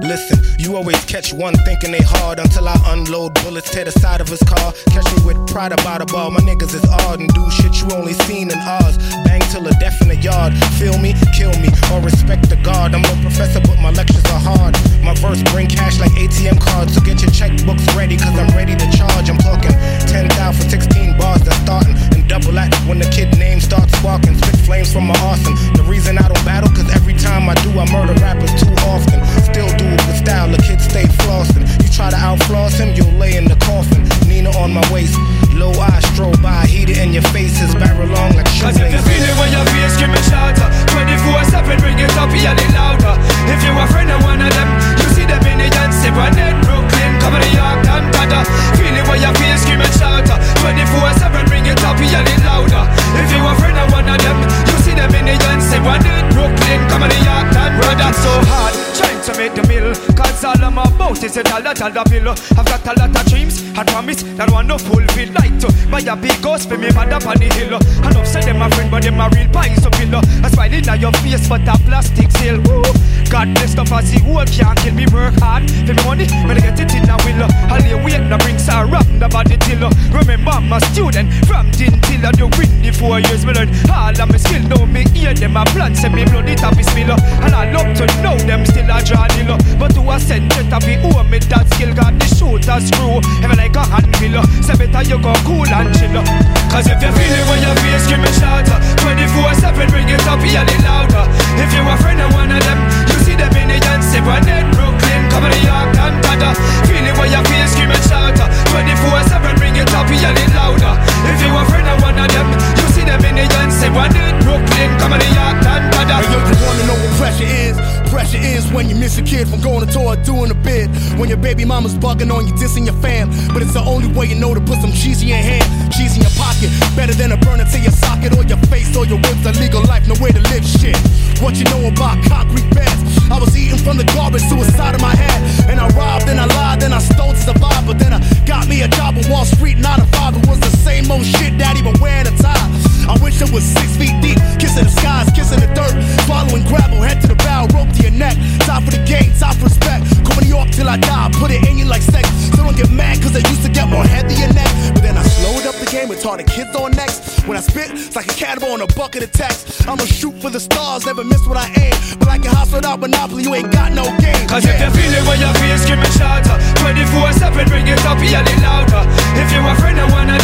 Listen, you always catch one thinking they hard until I unload bullets, tear the side of his car. Catch me with pride about a ball. My niggas is odd and do shit you only seen in Oz. Bang till a death in the yard. Feel me, kill me, or respect the guard. I'm no professor, but my lectures are hard. My verse bring cash like ATM cards, so get your checkbooks ready, cause I'm ready to charge. I'm talking 10,000 for 16 bars that's starting, and double that when the kid name starts sparking. Spit flames from my arson. The reason I don't battle, cause every time I do, I murder rappers too often. Still do it with style, the kid stay flossing. You try to outfloss him, you'll lay in the coffin. Nina on my waist, low eyes strobe by, heater in your faces, barrel long like shoelaces. Cause if you feel it when your face scream and shout 24/7, bring it up, yell it louder. If you're a friend of one of them, you see them in the Yancey, Brandon, Brooklyn, come to York, and Tada. Feel it when your face scream and shout 24/7, bring it up, yell it louder. If you're a friend of one of them, you see them in the Yancey, Brandon, Brooklyn, come to York, and Tada. So hard, trying to make the mill, cause all I'm about is a dollar bill. I've got a lot of dreams and promise that one no fulfill. Like to buy a big house for me mother on the hill. And upside them my friend, but them a real pies up hill. A smile in your face, but a plastic seal. God bless the fussy world can't kill me. Work hard for me money, but I get it in a will. I'll lay weight, no bring sorrow, the body till. Remember I'm a student from tin till I do win the 4 years. Me learn all of my skill, know me hear them a plan, say me blood it up is spill. And I love to know them still a draw nil. But to a center to be owe me that skill, got the shooter screw, even like a handmill. So better you go cool and chill. Cause if you feel it when your face scream and shout 24/7, bring it up, yell it louder. If you're a friend of one of them, you see them in the Yancey, Brandon, Brooklyn, come to York, and Tada. Feel it when your face scream and shout 24/7, bring it up, yell it louder. If you're a friend of one of them, you see them in the Yancey, Brandon, Brooklyn, come to York, and Tada. Hey, yo, you wanna know what pressure is? Pressure is when you miss a kid from going to tour, doing a bid. When your baby mama's bugging on you, dissing your fam. But it's the only way you know to put some cheese in your hand, cheese in your pocket. Better than a burner to your socket or your face or your ribs. A legal life, no way to live shit. What you know about concrete beds? I was eating from the garbage, suicide in my head. And I robbed and I lied, then I stole to survive. But then I got me a job on Wall Street, 9 to 5. It was the same old shit, daddy, but wearing a tie. I wish I was 6 feet deep, kissing the skies, kissing the dirt, swallowing gravel, head to the barrel, rope to your neck. Time for the game, time for respect. Come to New York till I die, put it in you like sex. So don't get mad, cause I used to get more head than your neck. But then I slowed up the game and taught the kids on next. When I spit, it's like a cannibal on a bucket of text. I'ma shoot for the stars, never miss what I aim. But like a house without Monopoly, you ain't got no game. Cause if you feel it when your face scream and shout 24/7, bring it up, yell it louder. If you're a friend of one of